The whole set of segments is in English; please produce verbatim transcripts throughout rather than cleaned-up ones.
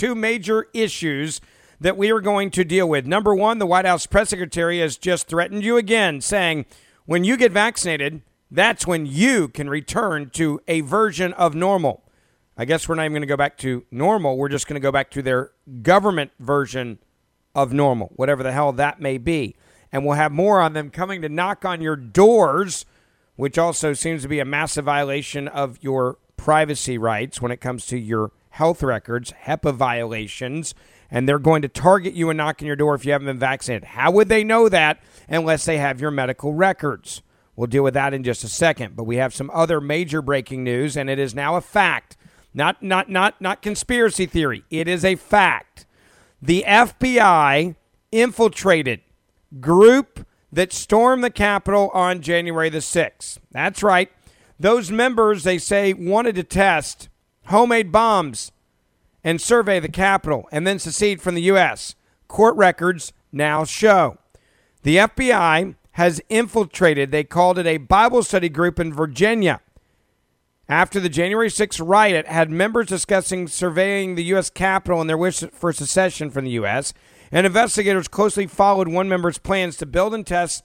two major issues that we are going to deal with. Number one, the White House press secretary has just threatened you again, saying when you get vaccinated, that's when you can return to a version of normal. I guess we're not even going to go back to normal. We're just going to go back to their government version of normal, whatever the hell that may be. And we'll have more on them coming to knock on your doors, which also seems to be a massive violation of your privacy rights when it comes to your health records, HIPAA violations. And they're going to target you and knock on your door if you haven't been vaccinated. How would they know that unless they have your medical records? We'll deal with that in just a second. But we have some other major breaking news, and it is now a fact. Not, not, not, not conspiracy theory. It is a fact. The F B I infiltrated group that stormed the Capitol on January the sixth. That's right. Those members, they say, wanted to test homemade bombs and survey the Capitol and then secede from the U S. Court records now show. The F B I has infiltrated, they called it a Bible study group in Virginia. After the January sixth riot had members discussing surveying the U S. Capitol and their wish for secession from the U S, and investigators closely followed one member's plans to build and test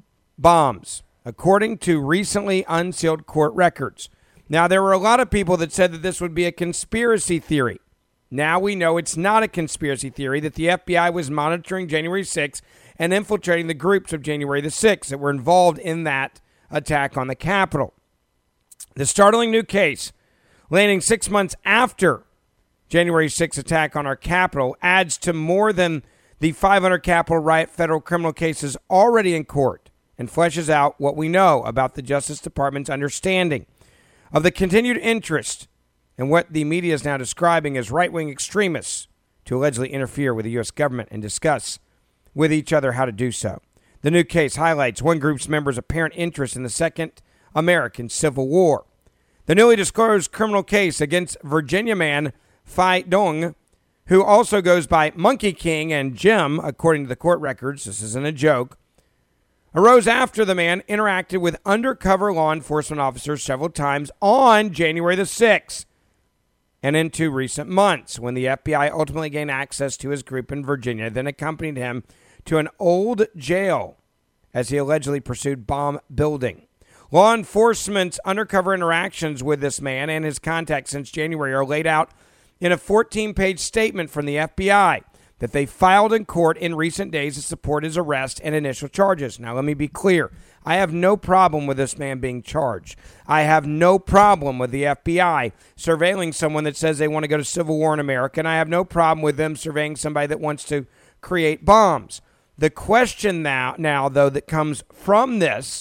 bombs, according to recently unsealed court records. Now, there were a lot of people that said that this would be a conspiracy theory. Now we know it's not a conspiracy theory, that the F B I was monitoring January sixth and infiltrating the groups of January the sixth that were involved in that attack on the Capitol. The startling new case, landing six months after January sixth attack on our Capitol, adds to more than the five hundred Capitol riot federal criminal cases already in court and fleshes out what we know about the Justice Department's understanding of the continued interest in what the media is now describing as right-wing extremists to allegedly interfere with the U S government and discuss with each other how to do so. The new case highlights one group's members' apparent interest in the Second American Civil War. The newly disclosed criminal case against Virginia man Phi Dong, who also goes by Monkey King and Jim, according to the court records, this isn't a joke, arose after the man interacted with undercover law enforcement officers several times on January the sixth and into recent months, when the F B I ultimately gained access to his group in Virginia, then accompanied him to an old jail as he allegedly pursued bomb building. Law enforcement's undercover interactions with this man and his contacts since January are laid out in a fourteen-page statement from the F B I that they filed in court in recent days to support his arrest and initial charges. Now, let me be clear. I have no problem with this man being charged. I have no problem with the F B I surveilling someone that says they want to go to civil war in America, and I have no problem with them surveying somebody that wants to create bombs. The question now, now though, that comes from this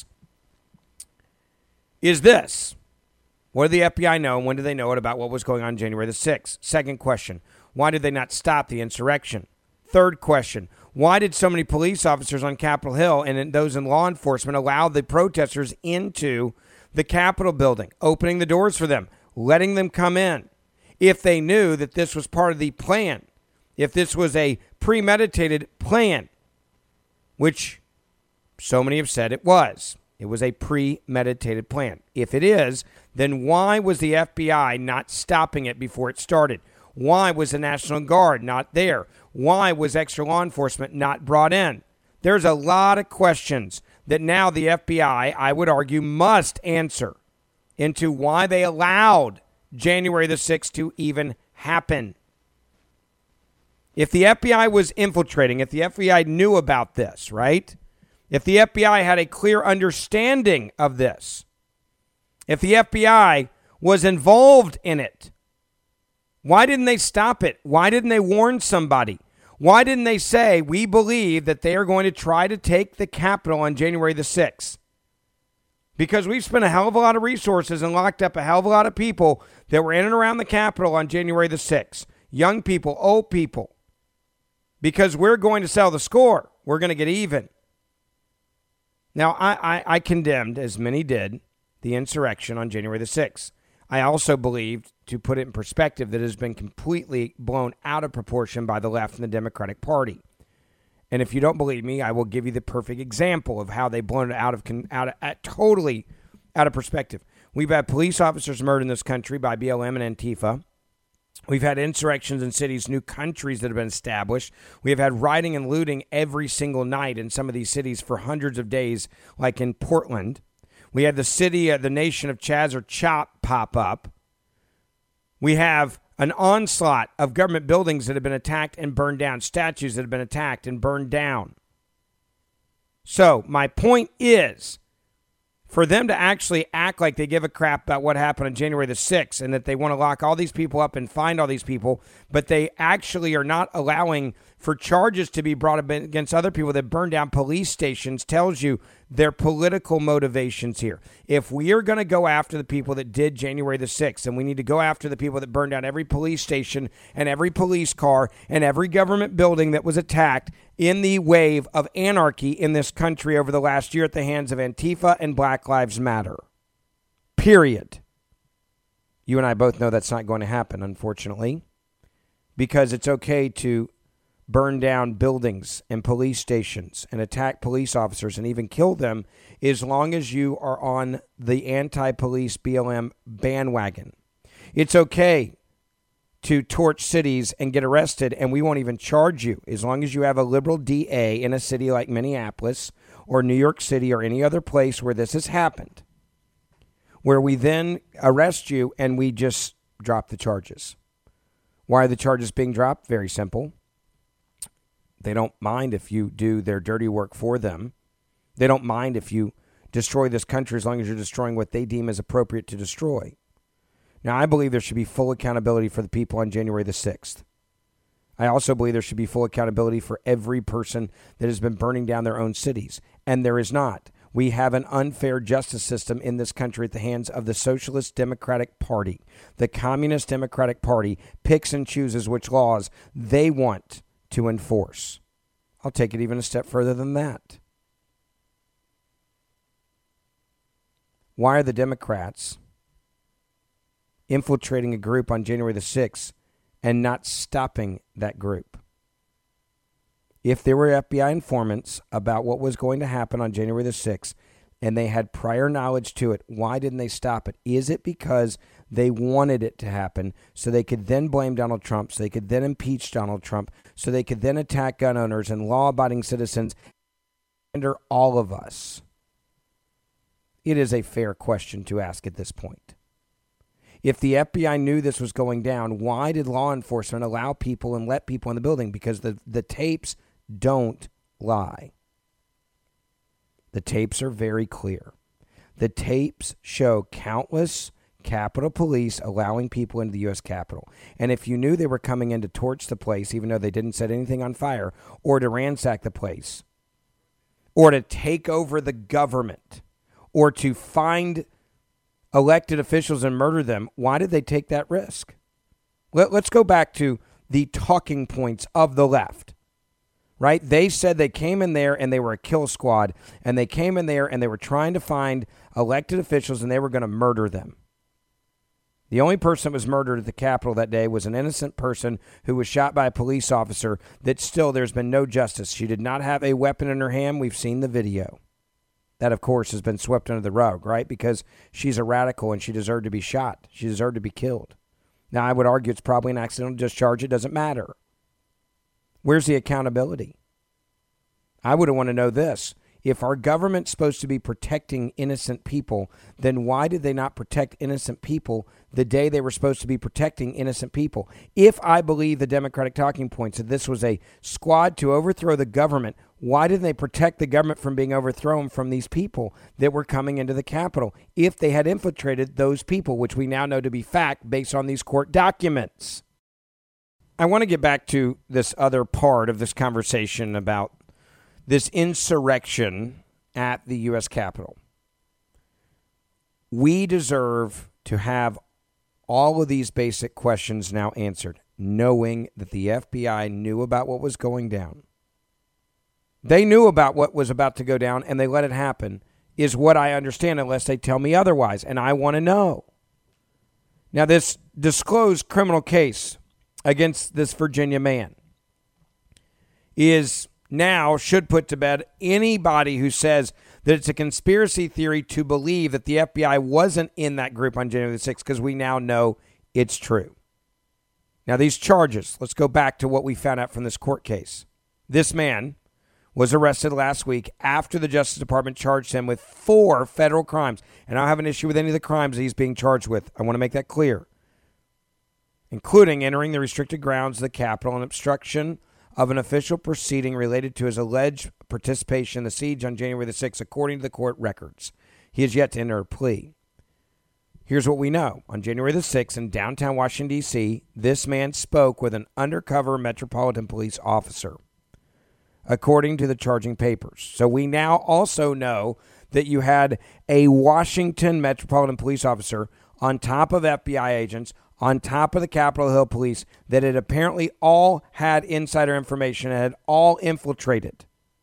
is this. What did the F B I know, and when did they know it about what was going on January the sixth? Second question, why did they not stop the insurrection? Third question, why did so many police officers on Capitol Hill and those in law enforcement allow the protesters into the Capitol building, opening the doors for them, letting them come in, if they knew that this was part of the plan, if this was a premeditated plan, which so many have said it was. It was a premeditated plan. If it is, then why was the F B I not stopping it before it started? Why was the National Guard not there? Why was extra law enforcement not brought in? There's a lot of questions that now the F B I, I would argue, must answer into why they allowed January the sixth to even happen. If the F B I was infiltrating, if the F B I knew about this, right? If the F B I had a clear understanding of this, if the F B I was involved in it, why didn't they stop it? Why didn't they warn somebody? Why didn't they say, we believe that they are going to try to take the Capitol on January the sixth? Because we've spent a hell of a lot of resources and locked up a hell of a lot of people that were in and around the Capitol on January the sixth. Young people, old people. Because we're going to sell the score. We're going to get even. Now, I, I, I condemned, as many did, the insurrection on January the sixth. I also believed, to put it in perspective, that it has been completely blown out of proportion by the left and the Democratic Party. And if you don't believe me, I will give you the perfect example of how they've blown it out of, out of out, totally out of perspective. We've had police officers murdered in this country by B L M and Antifa. We've had insurrections in cities, new countries that have been established. We have had rioting and looting every single night in some of these cities for hundreds of days, like in Portland. We had the city, uh, the nation of Chaz or Chop pop up. We have an onslaught of government buildings that have been attacked and burned down, statues that have been attacked and burned down. So my point is, for them to actually act like they give a crap about what happened on January the sixth and that they want to lock all these people up and find all these people, but they actually are not allowing for charges to be brought up against other people that burn down police stations, tells you their political motivations here. If we are going to go after the people that did January the sixth, then we need to go after the people that burned down every police station and every police car and every government building that was attacked in the wave of anarchy in this country over the last year at the hands of Antifa and Black Lives Matter. Period. You and I both know that's not going to happen, unfortunately, because it's okay to burn down buildings and police stations and attack police officers and even kill them as long as you are on the anti-police B L M bandwagon. It's okay to torch cities and get arrested, and we won't even charge you as long as you have a liberal D A in a city like Minneapolis or New York City or any other place where this has happened, where we then arrest you and we just drop the charges. Why are the charges being dropped? Very simple. They don't mind if you do their dirty work for them. They don't mind if you destroy this country as long as you're destroying what they deem as appropriate to destroy. Now, I believe there should be full accountability for the people on January the sixth. I also believe there should be full accountability for every person that has been burning down their own cities. And there is not. We have an unfair justice system in this country at the hands of the Socialist Democratic Party. The Communist Democratic Party picks and chooses which laws they want to enforce. I'll take it even a step further than that. Why are the Democrats infiltrating a group on January the sixth and not stopping that group? If there were F B I informants about what was going to happen on January the sixth and they had prior knowledge to it, why didn't they stop it? Is it because they wanted it to happen so they could then blame Donald Trump, so they could then impeach Donald Trump, so they could then attack gun owners and law-abiding citizens under all of us? It is a fair question to ask at this point. If the F B I knew this was going down, why did law enforcement allow people and let people in the building? Because the, the tapes don't lie. The tapes are very clear. The tapes show countless Capitol Police allowing people into the U S Capitol. And if you knew they were coming in to torch the place, even though they didn't set anything on fire, or to ransack the place, or to take over the government, or to find elected officials and murder them, why did they take that risk? Let, let's go back to the talking points of the left, right? They said they came in there and they were a kill squad, and they came in there and they were trying to find elected officials and they were going to murder them. The only person that was murdered at the Capitol that day was an innocent person who was shot by a police officer that still there's been no justice. She did not have a weapon in her hand. We've seen the video. That, of course, has been swept under the rug, right? Because she's a radical and she deserved to be shot. She deserved to be killed. Now, I would argue it's probably an accidental discharge. It doesn't matter. Where's the accountability? I would want to know this. If our government's supposed to be protecting innocent people, then why did they not protect innocent people the day they were supposed to be protecting innocent people? If I believe the Democratic talking points that this was a squad to overthrow the government, why didn't they protect the government from being overthrown from these people that were coming into the Capitol if they had infiltrated those people, which we now know to be fact based on these court documents? I want to get back to this other part of this conversation about this insurrection at the U S Capitol. We deserve to have all of these basic questions now answered, knowing that the F B I knew about what was going down. They knew about what was about to go down, and they let it happen, is what I understand, unless they tell me otherwise, and I want to know. Now, this disclosed criminal case against this Virginia man is now should put to bed anybody who says that it's a conspiracy theory to believe that the F B I wasn't in that group on January the sixth, because we now know it's true. Now, these charges, let's go back to what we found out from this court case. This man was arrested last week after the Justice Department charged him with four federal crimes. And I don't have an issue with any of the crimes that he's being charged with. I want to make that clear. Including entering the restricted grounds of the Capitol and obstruction of an official proceeding related to his alleged participation in the siege on January the sixth, according to the court records. He has yet to enter a plea. Here's what we know. On January the sixth in downtown Washington, D C, this man spoke with an undercover Metropolitan Police officer, according to the charging papers. So we now also know that you had a Washington Metropolitan Police officer on top of F B I agents, on top of the Capitol Hill Police, that had apparently all had insider information and had all infiltrated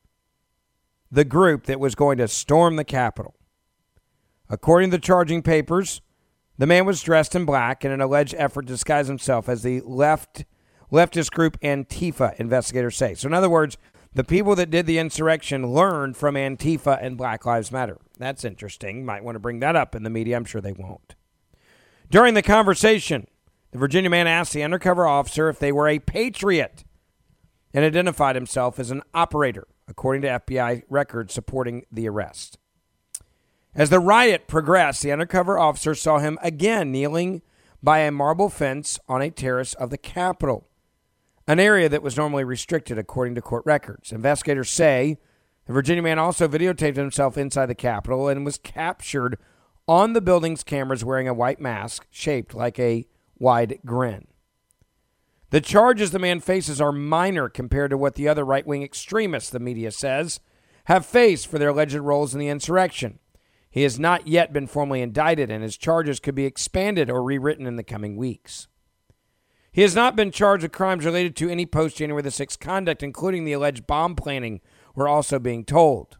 the group that was going to storm the Capitol. According to the charging papers, the man was dressed in black in an alleged effort to disguise himself as the left leftist group Antifa, investigators say. So in other words, the people that did the insurrection learned from Antifa and Black Lives Matter. That's interesting. Might want to bring that up in the media. I'm sure they won't. During the conversation, the Virginia man asked the undercover officer if they were a patriot and identified himself as an operator, according to F B I records supporting the arrest. As the riot progressed, the undercover officer saw him again kneeling by a marble fence on a terrace of the Capitol, an area that was normally restricted, according to court records. Investigators say the Virginia man also videotaped himself inside the Capitol and was captured on the building's cameras wearing a white mask shaped like a wide grin. The charges the man faces are minor compared to what the other right-wing extremists, the media says, have faced for their alleged roles in the insurrection. He has not yet been formally indicted, and his charges could be expanded or rewritten in the coming weeks. He has not been charged with crimes related to any post-January the sixth conduct, including the alleged bomb planning, we're also being told.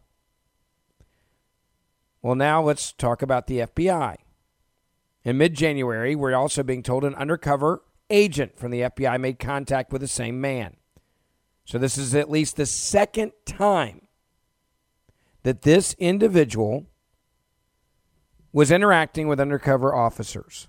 Well, now let's talk about the F B I. In mid-January, we're also being told an undercover agent from the F B I made contact with the same man. So this is at least the second time that this individual was interacting with undercover officers.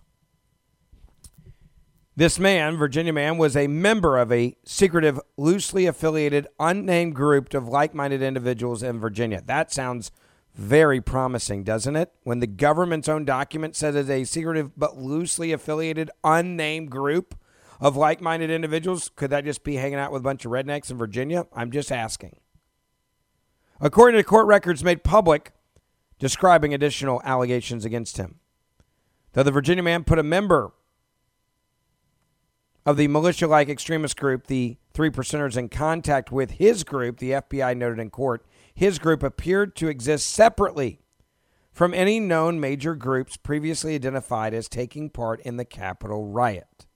This man, Virginia man, was a member of a secretive, loosely affiliated, unnamed group of like-minded individuals in Virginia. That sounds very promising, doesn't it? When the government's own document says it's a secretive but loosely affiliated, unnamed group of like-minded individuals, could that just be hanging out with a bunch of rednecks in Virginia? I'm just asking. According to court records made public describing additional allegations against him, though the Virginia man put a member of the militia-like extremist group, the Three Percenters, in contact with his group, the F B I noted in court, his group appeared to exist separately from any known major groups previously identified as taking part in the Capitol riot.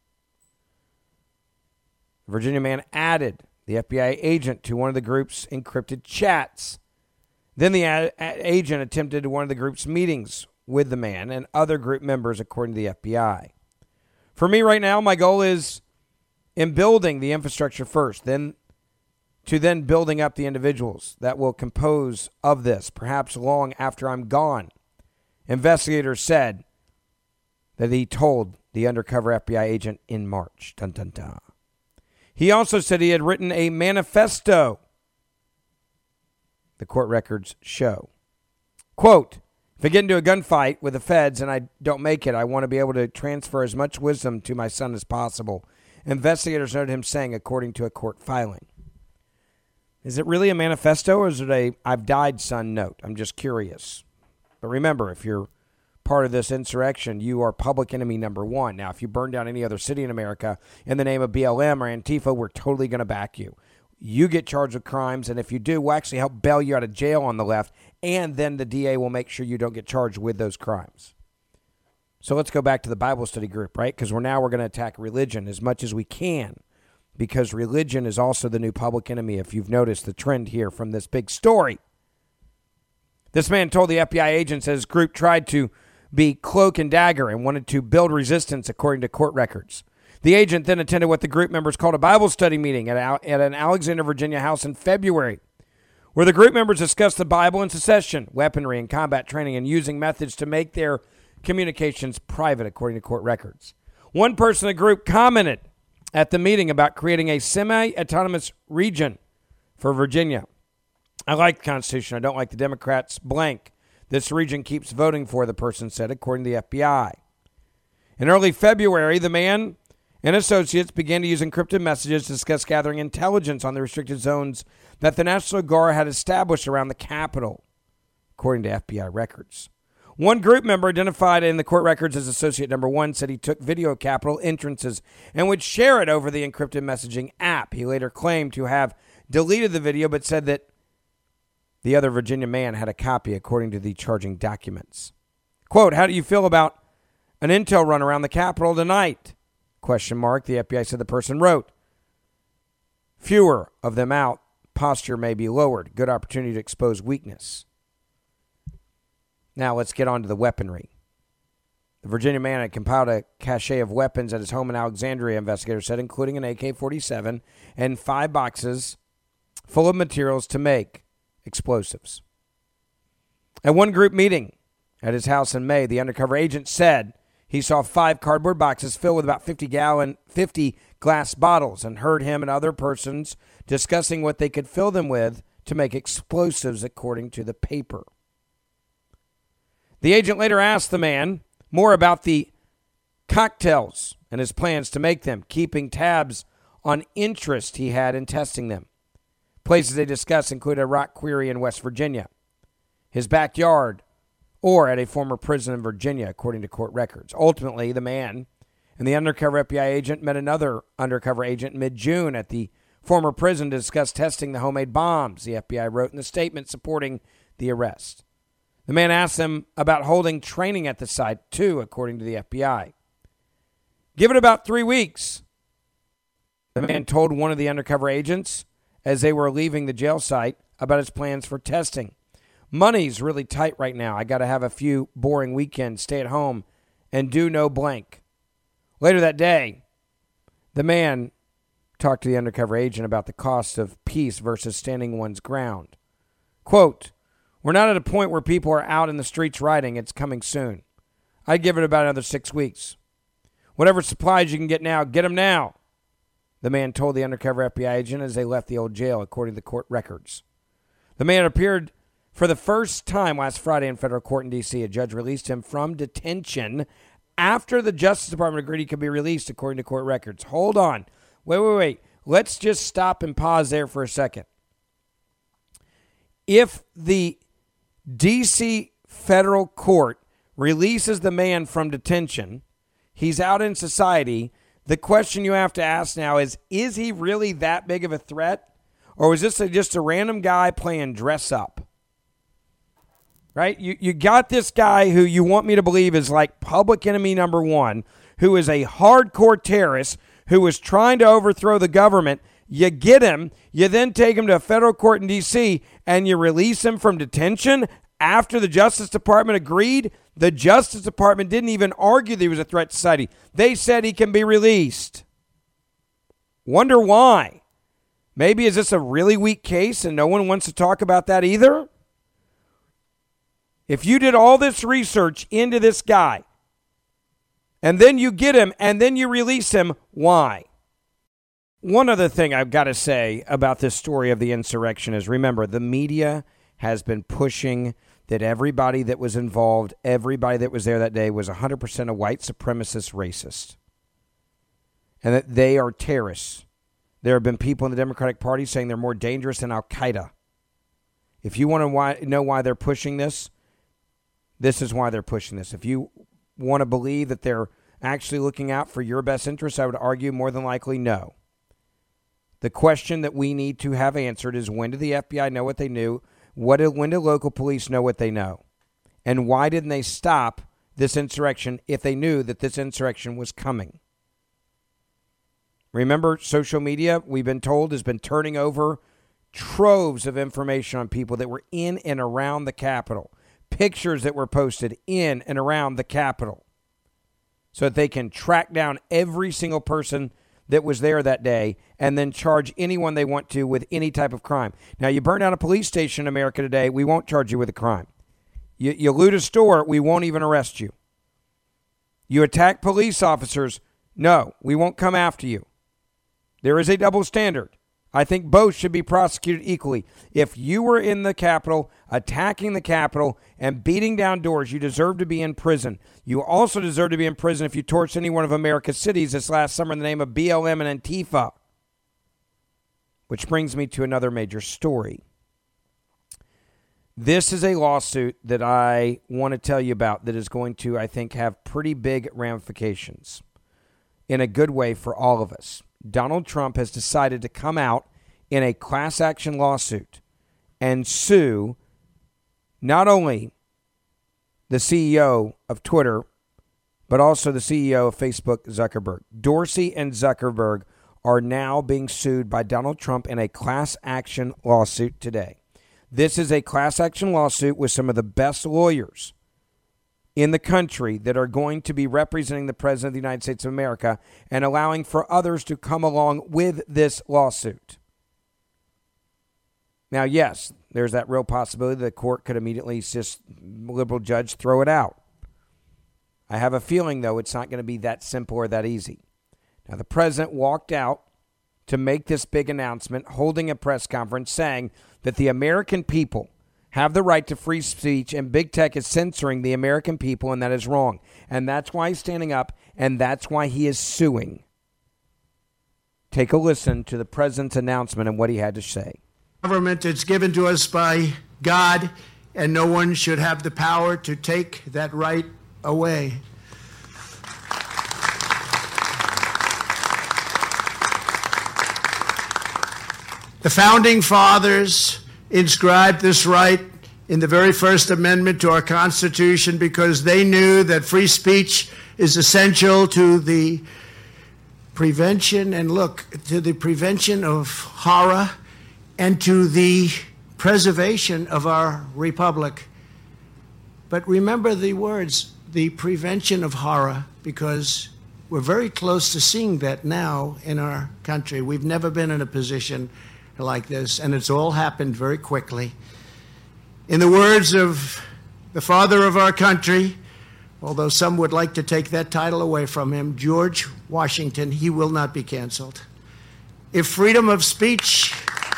The Virginia man added the F B I agent to one of the group's encrypted chats. Then the a- a- agent attempted one of the group's meetings with the man and other group members, according to the F B I. For me right now, my goal is in building the infrastructure first, then to then building up the individuals that will compose of this, perhaps long after I'm gone. Investigators said that he told the undercover F B I agent in March. Dun, dun, dun. He also said he had written a manifesto, the court records show. Quote, if I get into a gunfight with the feds and I don't make it, I want to be able to transfer as much wisdom to my son as possible. Investigators noted him saying, according to a court filing. Is it really a manifesto, or is it a I've died son note? I'm just curious. But remember, if you're part of this insurrection, you are public enemy number one. Now, if you burn down any other city in America in the name of B L M or Antifa, we're totally going to back you. You get charged with crimes, and if you do, we'll actually help bail you out of jail on the left, and then the D A will make sure you don't get charged with those crimes. So let's go back to the Bible study group, right? Because we're now we're going to attack religion as much as we can, because religion is also the new public enemy, if you've noticed the trend here from this big story. This man told the F B I agents that his group tried to be cloak and dagger and wanted to build resistance, according to court records. The agent then attended what the group members called a Bible study meeting at, at an Alexandria, Virginia house in February, where the group members discussed the Bible and secession, weaponry and combat training, and using methods to make their communications private, according to court records. One person in the group commented at the meeting about creating a semi-autonomous region for Virginia. I like the Constitution. I don't like the Democrats. Blank. This region keeps voting for, the person said, according to the F B I. In early February, the man and associates began to use encrypted messages to discuss gathering intelligence on the restricted zones that the National Guard had established around the Capitol, according to F B I records. One group member identified in the court records as associate number one said he took video of Capitol entrances and would share it over the encrypted messaging app. He later claimed to have deleted the video, but said that the other Virginia man had a copy, according to the charging documents. Quote, how do you feel about an intel run around the Capitol tonight? Question mark. The F B I said the person wrote, fewer of them out. Posture may be lowered. Good opportunity to expose weakness. Now let's get on to the weaponry. The Virginia man had compiled a cache of weapons at his home in Alexandria, investigators said, including an A K forty-seven and five boxes full of materials to make explosives. At one group meeting at his house in May, the undercover agent said he saw five cardboard boxes filled with about fifty gallon, fifty glass bottles, and heard him and other persons discussing what they could fill them with to make explosives, according to the paper. The agent later asked the man more about the cocktails and his plans to make them, keeping tabs on interest he had in testing them. Places they discussed included a rock quarry in West Virginia, his backyard, or at a former prison in Virginia, according to court records. Ultimately, the man and the undercover F B I agent met another undercover agent in mid-June at the former prison to discuss testing the homemade bombs, the F B I wrote in the statement supporting the arrest. The man asked them about holding training at the site, too, according to the F B I. Give it about three weeks, the man told one of the undercover agents as they were leaving the jail site about his plans for testing. Money's really tight right now. I got to have a few boring weekends, stay at home, and do no blank. Later that day, the man talked to the undercover agent about the cost of peace versus standing one's ground. Quote, we're not at a point where people are out in the streets rioting. It's coming soon. I'd give it about another six weeks. Whatever supplies you can get now, get them now, the man told the undercover F B I agent as they left the old jail, according to the court records. The man appeared for the first time last Friday in federal court in D C. A judge released him from detention after the Justice Department agreed he could be released, according to court records. Hold on. Wait, wait, wait. Let's just stop and pause there for a second. If the D C federal court releases the man from detention, he's out in society. The question you have to ask now is, is he really that big of a threat? Or was this a, just a random guy playing dress up? Right? You, you got this guy who you want me to believe is like public enemy number one, who is a hardcore terrorist, who is trying to overthrow the government. You get him, you then take him to a federal court in D C, and you release him from detention after the Justice Department agreed. The Justice Department didn't even argue that he was a threat to society. They said he can be released. Wonder why? Maybe is this a really weak case and no one wants to talk about that either? If you did all this research into this guy, and then you get him, and then you release him, why? One other thing I've got to say about this story of the insurrection is, remember, the media has been pushing that everybody that was involved, everybody that was there that day was one hundred percent a white supremacist racist, and that they are terrorists. There have been people in the Democratic Party saying they're more dangerous than Al-Qaeda. If you want to know why they're pushing this, this is why they're pushing this. If you want to believe that they're actually looking out for your best interests, I would argue more than likely no. The question that we need to have answered is, when did the F B I know what they knew? What did, when did local police know what they know? And why didn't they stop this insurrection if they knew that this insurrection was coming? Remember, social media, we've been told, has been turning over troves of information on people that were in and around the Capitol. Pictures that were posted in and around the Capitol, so that they can track down every single person that was there that day and then charge anyone they want to with any type of crime. Now, you burn down a police station in America today, we won't charge you with a crime. You, you loot a store, we won't even arrest you. You attack police officers, no, we won't come after you. There is a double standard. I think both should be prosecuted equally. If you were in the Capitol, attacking the Capitol, and beating down doors, you deserve to be in prison. You also deserve to be in prison if you torched any one of America's cities this last summer in the name of B L M and Antifa. Which brings me to another major story. This is a lawsuit that I want to tell you about that is going to, I think, have pretty big ramifications in a good way for all of us. Donald Trump has decided to come out in a class action lawsuit and sue not only the C E O of Twitter, but also the C E O of Facebook, Zuckerberg. Dorsey and Zuckerberg are now being sued by Donald Trump in a class action lawsuit today. This is a class action lawsuit with some of the best lawyers in the country that are going to be representing the President of the United States of America and allowing for others to come along with this lawsuit. Now, yes, there's that real possibility the court could immediately just, liberal judge, throw it out. I have a feeling, though, it's not going to be that simple or that easy. Now, the president walked out to make this big announcement, holding a press conference saying that the American people have the right to free speech, and big tech is censoring the American people, and that is wrong. And that's why he's standing up, and that's why he is suing. Take a listen to the president's announcement and what he had to say. Government is given to us by God, and no one should have the power to take that right away. The Founding Fathers inscribed this right in the very first amendment to our Constitution because they knew that free speech is essential to the prevention, and look, to the prevention of horror and to the preservation of our republic. But remember the words, the prevention of horror, because we're very close to seeing that now in our country. We've never been in a position like this, and it's all happened very quickly. In the words of the father of our country, although some would like to take that title away from him, George Washington, he will not be canceled. If freedom of speech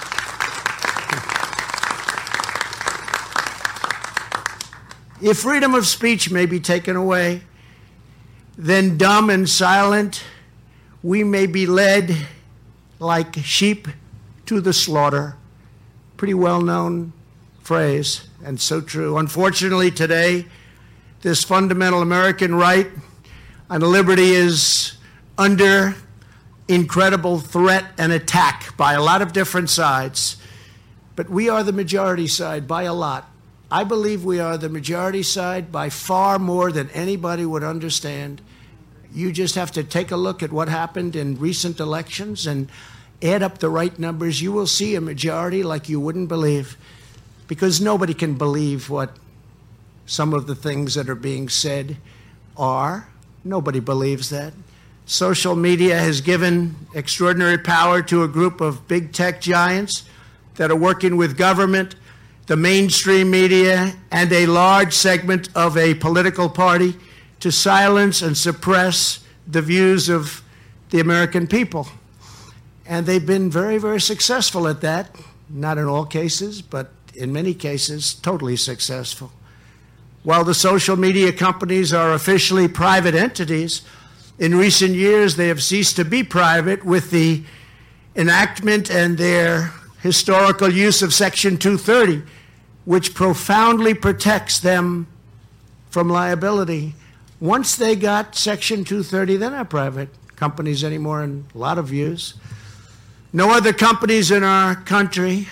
if freedom of speech may be taken away, then dumb and silent we may be led like sheep to the slaughter. Pretty well-known phrase, and so true. Unfortunately, today, this fundamental American right and liberty is under incredible threat and attack by a lot of different sides. But we are the majority side by a lot. I believe we are the majority side by far more than anybody would understand. You just have to take a look at what happened in recent elections and add up the right numbers. You will see a majority like you wouldn't believe, because nobody can believe what some of the things that are being said are. Nobody believes that. Social media has given extraordinary power to a group of big tech giants that are working with government, the mainstream media, and a large segment of a political party to silence and suppress the views of the American people. And they've been very, very successful at that. Not in all cases, but in many cases, totally successful. While the social media companies are officially private entities, in recent years they have ceased to be private with the enactment and their historical use of Section two thirty, which profoundly protects them from liability. Once they got Section two thirty, they're not private companies anymore in a lot of views. No other companies in our country,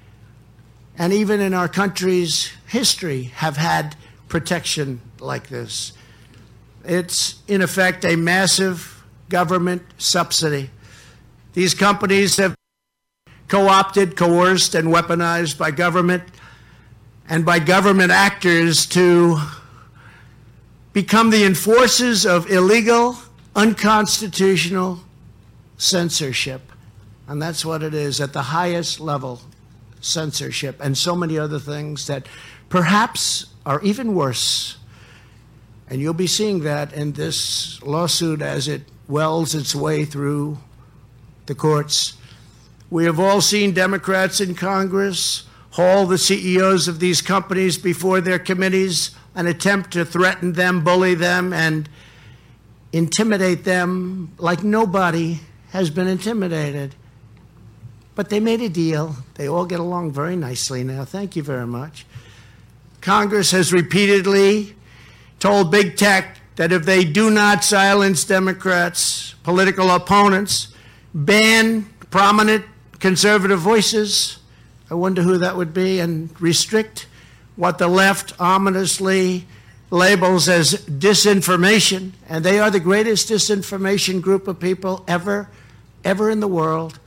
and even in our country's history, have had protection like this. It's, in effect, a massive government subsidy. These companies have co-opted, coerced, and weaponized by government and by government actors to become the enforcers of illegal, unconstitutional censorship. And that's what it is, at the highest level, censorship, and so many other things that perhaps are even worse. And you'll be seeing that in this lawsuit as it wells its way through the courts. We have all seen Democrats in Congress haul the C E Os of these companies before their committees, an attempt to threaten them, bully them, and intimidate them like nobody has been intimidated. But they made a deal. They all get along very nicely now. Thank you very much. Congress has repeatedly told big tech that if they do not silence Democrats, political opponents, ban prominent conservative voices, I wonder who that would be, and restrict what the left ominously labels as disinformation, and they are the greatest disinformation group of people ever, ever in the world.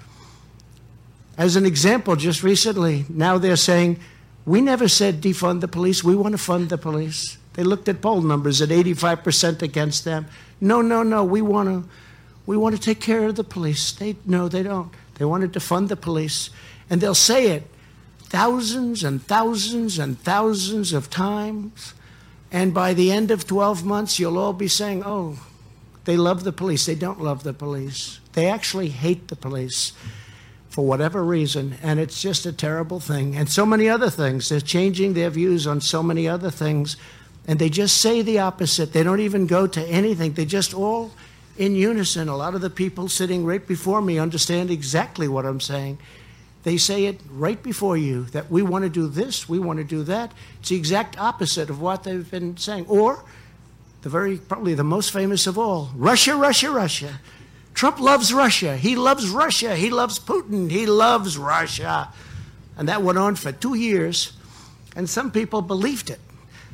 As an example, just recently, now they're saying, we never said defund the police, we want to fund the police. They looked at poll numbers at eighty-five percent against them. No, no, no, we want to we want to take care of the police. They no, they don't. They wanted to fund the police. And they'll say it thousands and thousands and thousands of times. And by the end of twelve months, you'll all be saying, oh, they love the police. They don't love the police. They actually hate the police for whatever reason. And it's just a terrible thing. And so many other things. They're changing their views on so many other things. And they just say the opposite. They don't even go to anything. They just all in unison. A lot of the people sitting right before me understand exactly what I'm saying. They say it right before you, that we want to do this, we want to do that. It's the exact opposite of what they've been saying. Or, the very, probably the most famous of all, Russia, Russia, Russia. Trump loves Russia. He loves Russia. He loves Putin. He loves Russia. And that went on for two years, and some people believed it.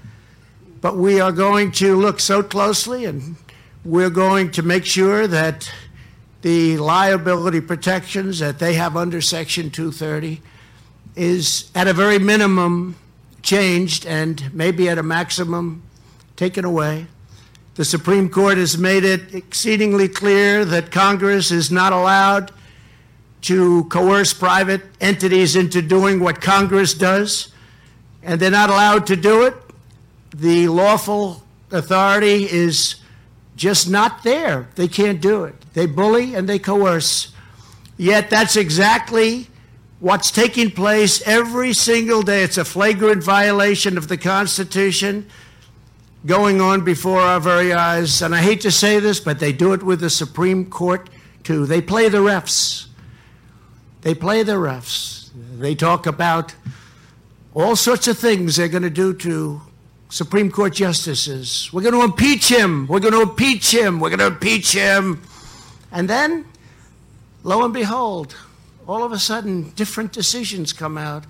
But we are going to look so closely, and we're going to make sure that the liability protections that they have under Section two thirty is at a very minimum changed and maybe at a maximum taken away. The Supreme Court has made it exceedingly clear that Congress is not allowed to coerce private entities into doing what Congress does, and they're not allowed to do it. The lawful authority is just not there. They can't do it. They bully and they coerce. Yet that's exactly what's taking place every single day. It's a flagrant violation of the Constitution going on before our very eyes. And I hate to say this, but they do it with the Supreme Court too. They play the refs. They play the refs. They talk about all sorts of things they're going to do to Supreme Court justices. We're going to impeach him. We're going to impeach him. We're going to impeach him. And then, lo and behold, all of a sudden, different decisions come out.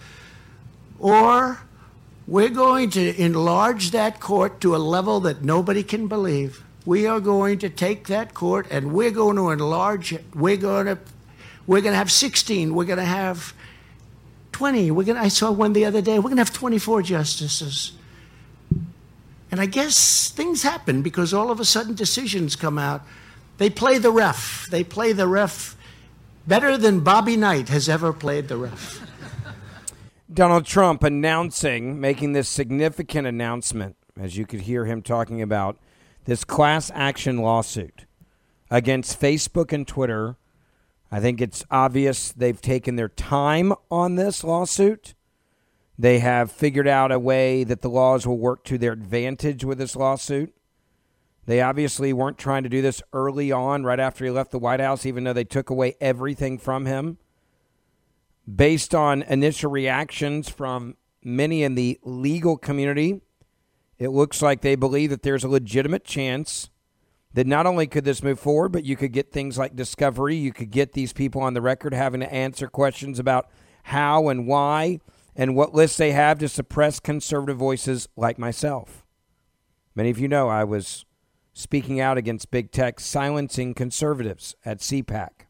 Or we're going to enlarge that court to a level that nobody can believe. We are going to take that court and we're going to enlarge it. We're going to, we're going to have sixteen. We're going to have twenty. We're going to, I saw one the other day. We're going to have twenty-four justices. And I guess things happen because all of a sudden decisions come out. They play the ref. They play the ref better than Bobby Knight has ever played the ref. Donald Trump announcing, making this significant announcement, as you could hear him talking about, this class action lawsuit against Facebook and Twitter. I think it's obvious they've taken their time on this lawsuit. They have figured out a way that the laws will work to their advantage with this lawsuit. They obviously weren't trying to do this early on, right after he left the White House, even though they took away everything from him. Based on initial reactions from many in the legal community, it looks like they believe that there's a legitimate chance that not only could this move forward, but you could get things like discovery. You could get these people on the record having to answer questions about how and why and what lists they have to suppress conservative voices like myself. Many of you know I was speaking out against big tech silencing conservatives at C PAC.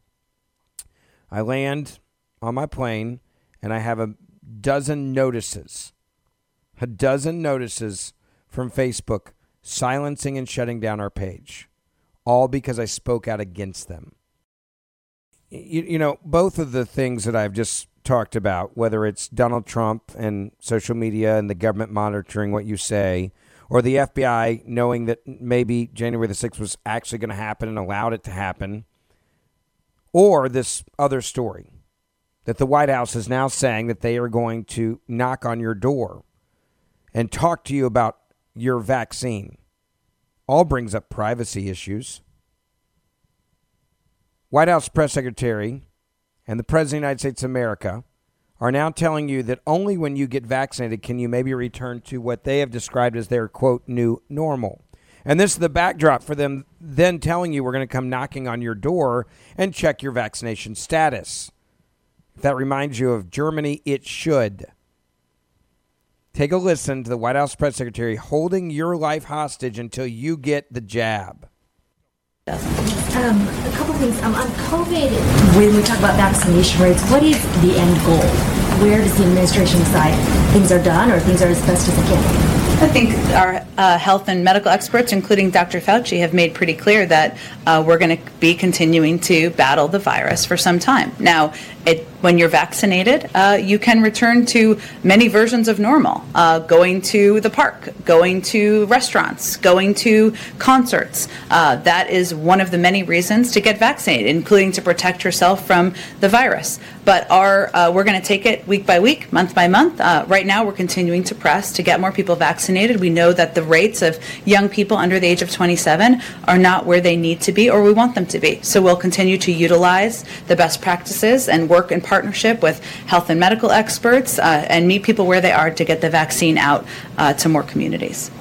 I land on my plane, and I have a dozen notices, a dozen notices from Facebook silencing and shutting down our page, all because I spoke out against them. You, you know, both of the things that I've just talked about, whether it's Donald Trump and social media and the government monitoring what you say, or the F B I knowing that maybe January the sixth was actually going to happen and allowed it to happen, Or this other story that the White House is now saying that they are going to knock on your door and talk to you about your vaccine. All brings up privacy issues. White House press secretary and the President of the United States of America are now telling you that only when you get vaccinated can you maybe return to what they have described as their, quote, new normal. And this is the backdrop for them then telling you we're going to come knocking on your door and check your vaccination status. If that reminds you of Germany, it should. Take a listen to the White House press secretary holding your life hostage until you get the jab. Um, a couple things. Um, on COVID, when we talk about vaccination rates, what is the end goal? Where does the administration decide things are done or things are as best as they can? I think our uh, health and medical experts, including Doctor Fauci, have made pretty clear that uh, we're going to be continuing to battle the virus for some time. Now, it, when you're vaccinated, uh, you can return to many versions of normal, uh, going to the park, going to restaurants, going to concerts. Uh, that is one of the many reasons to get vaccinated, including to protect yourself from the virus. But our, uh, we're going to take it week by week, month by month. Uh, right now, we're continuing to press to get more people vaccinated. We know that the rates of young people under the age of twenty-seven are not where they need to be or we want them to be. So we'll continue to utilize the best practices and work in partnership with health and medical experts uh, and meet people where they are to get the vaccine out uh, to more communities.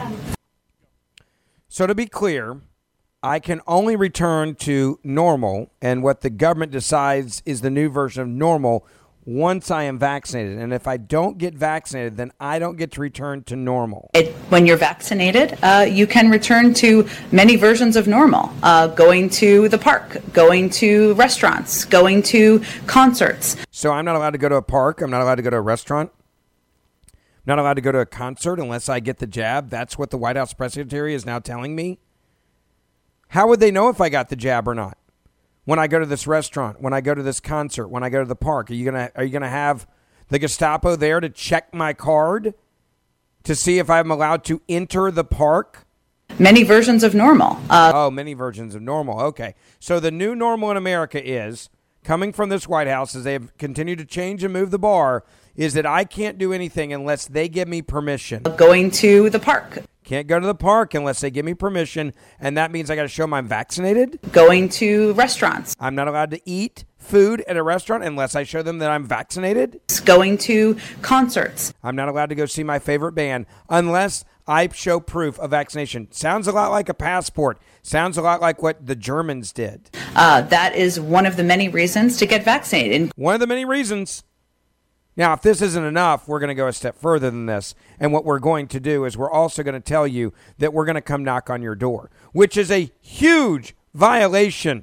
So to be clear, I can only return to normal and what the government decides is the new version of normal once I am vaccinated. And if I don't get vaccinated, then I don't get to return to normal. It, when you're vaccinated, uh, you can return to many versions of normal, uh, going to the park, going to restaurants, going to concerts. So I'm not allowed to go to a park. I'm not allowed to go to a restaurant. I'm not allowed to go to a concert unless I get the jab. That's what the White House press secretary is now telling me. How would they know if I got the jab or not? When I go to this restaurant, when I go to this concert, when I go to the park, are you gonna are you gonna have the Gestapo there to check my card to see if I'm allowed to enter the park? Many versions of normal. Uh, oh, many versions of normal. Okay, so the new normal in America is coming from this White House as they have continued to change and move the bar. Is that I can't do anything unless they give me permission. Going to the park. Can't go to the park unless they give me permission, and that means I got to show them I'm vaccinated. Going to restaurants. I'm not allowed to eat food at a restaurant unless I show them that I'm vaccinated. Going to concerts. I'm not allowed to go see my favorite band unless I show proof of vaccination. Sounds a lot like a passport. Sounds a lot like what the Germans did. Uh, that is one of the many reasons to get vaccinated. One of the many reasons. Now, if this isn't enough, we're going to go a step further than this. And what we're going to do is we're also going to tell you that we're going to come knock on your door, which is a huge violation,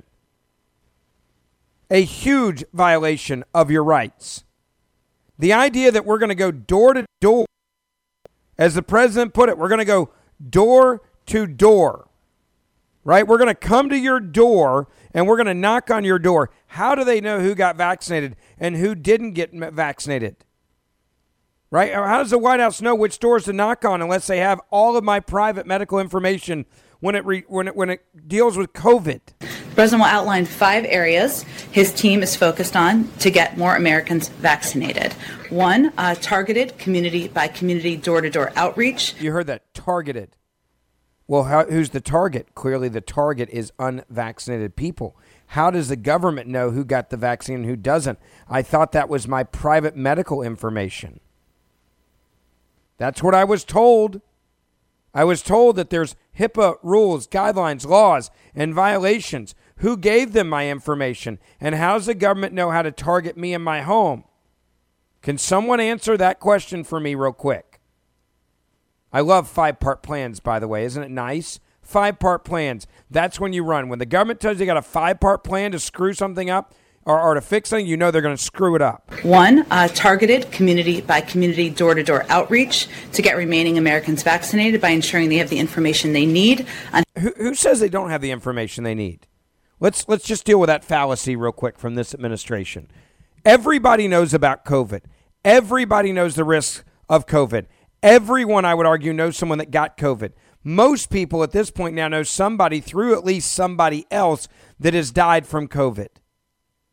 a huge violation of your rights. The idea that we're going to go door to door, as the president put it, we're going to go door to door, right? We're going to come to your door and we're going to knock on your door. How do they know who got vaccinated and who didn't get vaccinated? Right? How does the White House know which doors to knock on unless they have all of my private medical information when it re, when it when it deals with COVID? The president will outline five areas his team is focused on to get more Americans vaccinated. One, uh, targeted community by community door-to-door outreach. You heard that, targeted. Well, how, who's the target? Clearly the target is unvaccinated people. How does the government know who got the vaccine and who doesn't? I thought that was my private medical information. That's what I was told. I was told that there's HIPAA rules, guidelines, laws, and violations. Who gave them my information? And how does the government know how to target me in my home? Can someone answer that question for me real quick? I love five-part plans, by the way. Isn't it nice? Five-part plans. That's when you run. When the government tells you you got a five-part plan to screw something up or, or to fix something, you know they're going to screw it up. One, uh, targeted community by community door-to-door outreach to get remaining Americans vaccinated by ensuring they have the information they need. On- who, who says they don't have the information they need? Let's let's just deal with that fallacy real quick from this administration. Everybody knows about COVID. Everybody knows the risks of COVID. Everyone, I would argue, knows someone that got COVID. Most people at this point now know somebody through at least somebody else that has died from COVID.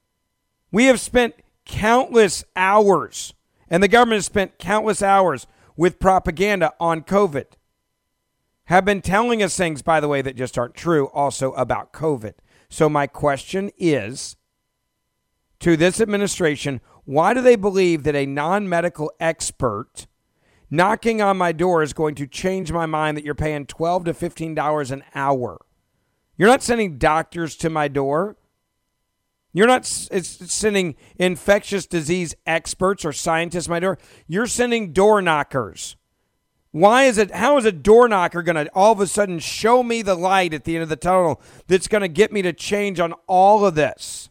We have spent countless hours, and the government has spent countless hours with propaganda on COVID. Have been telling us things, by the way, that just aren't true also about COVID. So my question is to this administration, why do they believe that a non-medical expert knocking on my door is going to change my mind that you're paying twelve to fifteen dollars an hour? You're not sending doctors to my door. You're not it's sending infectious disease experts or scientists to my door. You're sending door knockers. Why is it, how is a door knocker going to all of a sudden show me the light at the end of the tunnel that's going to get me to change on all of this?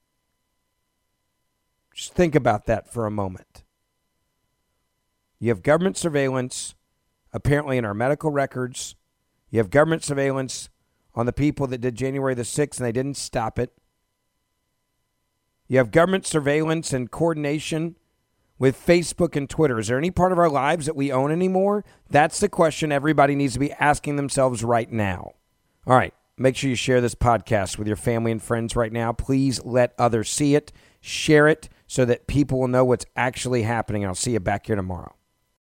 Just think about that for a moment. You have government surveillance, apparently in our medical records. You have government surveillance on the people that did January the sixth and they didn't stop it. You have government surveillance and coordination with Facebook and Twitter. Is there any part of our lives that we own anymore? That's the question everybody needs to be asking themselves right now. All right. Make sure you share this podcast with your family and friends right now. Please let others see it. Share it so that people will know what's actually happening. I'll see you back here tomorrow.